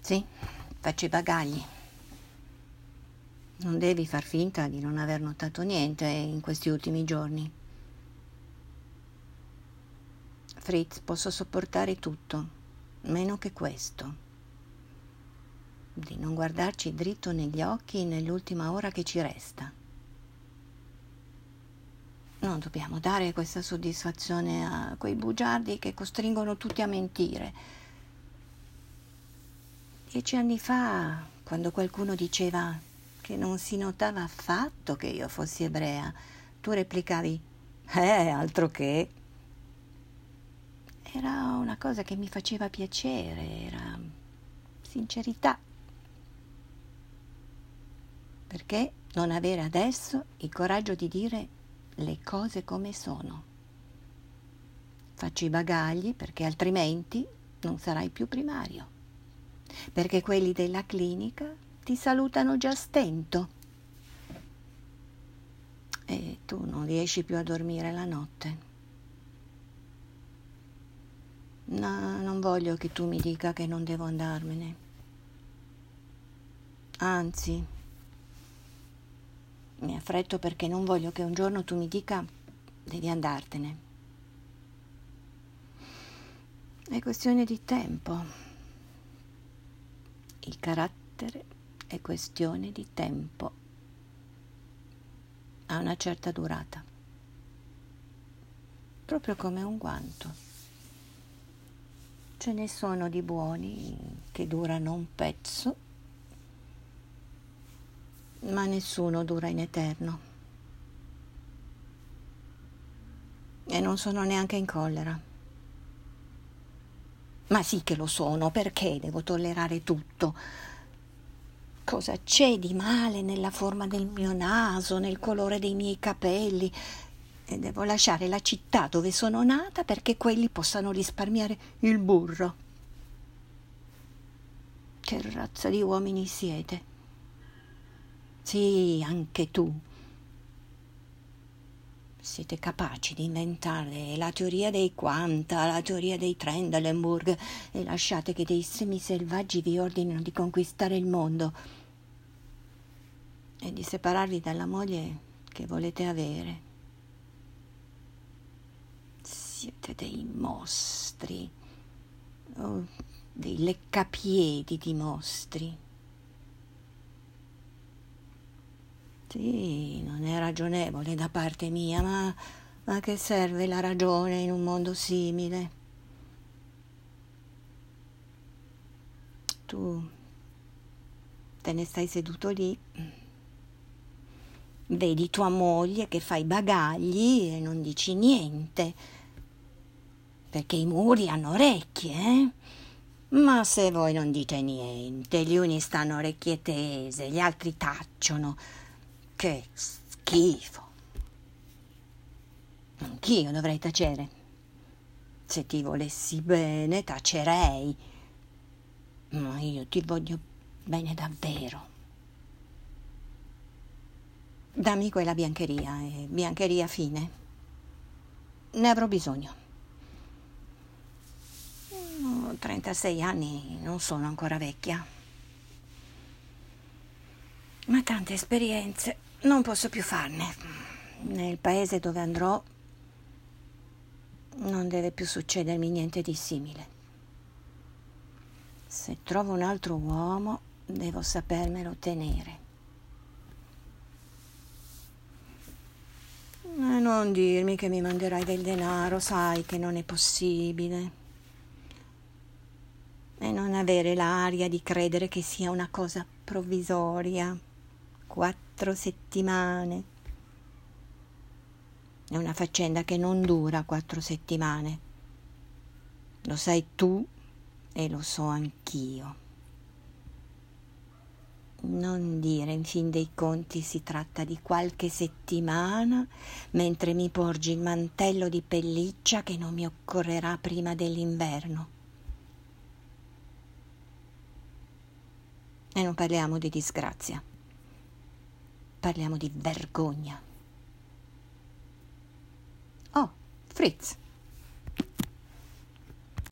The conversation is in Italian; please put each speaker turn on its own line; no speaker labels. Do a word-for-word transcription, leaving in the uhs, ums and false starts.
Sì, faccio i bagagli. Non devi far finta di non aver notato niente in questi ultimi giorni. Fritz, posso sopportare tutto, meno che questo. Di non guardarci dritto negli occhi nell'ultima ora che ci resta. Non dobbiamo dare questa soddisfazione a quei bugiardi che costringono tutti a mentire. Dieci anni fa, quando qualcuno diceva che non si notava affatto che io fossi ebrea, tu replicavi: eh, altro che. Era una cosa che mi faceva piacere, era sincerità. Perché non avere adesso il coraggio di dire le cose come sono? Faccio i bagagli perché altrimenti non sarai più primario. Perché quelli della clinica ti salutano già a stento. E tu non riesci più a dormire la notte. No, non voglio che tu mi dica che non devo andarmene. Anzi, mi affretto perché non voglio che un giorno tu mi dica devi andartene. È questione di tempo. Il carattere è questione di tempo. Ha una certa durata. Proprio come un guanto. Ce ne sono di buoni che durano un pezzo, ma nessuno dura in eterno. E non sono neanche in collera. Ma sì che lo sono, perché devo tollerare tutto? Cosa c'è di male nella forma del mio naso, nel colore dei miei capelli? E devo lasciare la città dove sono nata perché quelli possano risparmiare il burro. Che razza di uomini siete? Sì, anche tu. Siete capaci di inventare la teoria dei quanta, la teoria dei Trendelenburg e lasciate che dei semiselvaggi vi ordinino di conquistare il mondo e di separarvi dalla moglie che volete avere. Siete dei mostri, oh, dei leccapiedi di mostri. Sì, non è ragionevole da parte mia, ma a che serve la ragione in un mondo simile? Tu te ne stai seduto lì, vedi tua moglie che fa i bagagli e non dici niente, perché i muri hanno orecchie, eh? Ma se voi non dite niente, gli uni stanno orecchie tese, gli altri tacciono. Che schifo. Anch'io dovrei tacere. Se ti volessi bene, tacerei. Ma io ti voglio bene davvero. Dammi quella biancheria e biancheria fine. Ne avrò bisogno. Ho trentasei anni, non sono ancora vecchia. Ma tante esperienze non posso più farne. Nel paese dove andrò non deve più succedermi niente di simile. Se trovo un altro uomo, devo sapermelo tenere. E non dirmi che mi manderai del denaro, sai che non è possibile. E non avere l'aria di credere che sia una cosa provvisoria. Quattro settimane. È una faccenda che non dura quattro settimane. Lo sai tu e lo so anch'io. Non dire, in fin dei conti, si tratta di qualche settimana, mentre mi porgi il mantello di pelliccia che non mi occorrerà prima dell'inverno. E non parliamo di disgrazia. Parliamo di vergogna. Oh, Fritz.